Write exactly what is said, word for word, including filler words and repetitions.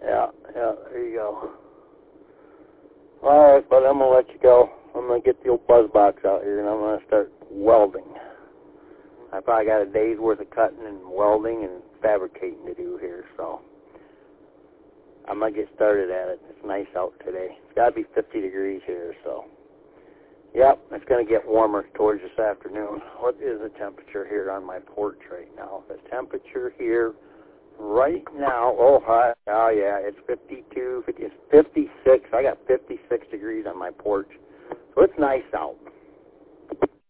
Yeah, yeah, there you go. All right, but I'm going to let you go. I'm going to get the old buzz box out here, and I'm going to start welding. I probably got a day's worth of cutting and welding and fabricating to do here, so I'm going to get started at it. It's nice out today. It's got to be fifty degrees here, so. Yep, it's going to get warmer towards this afternoon. What is the temperature here on my porch right now? The temperature here right now, oh, hi, oh yeah, it's fifty-two, fifty, it's fifty-six. I got fifty-six degrees on my porch, so it's nice out.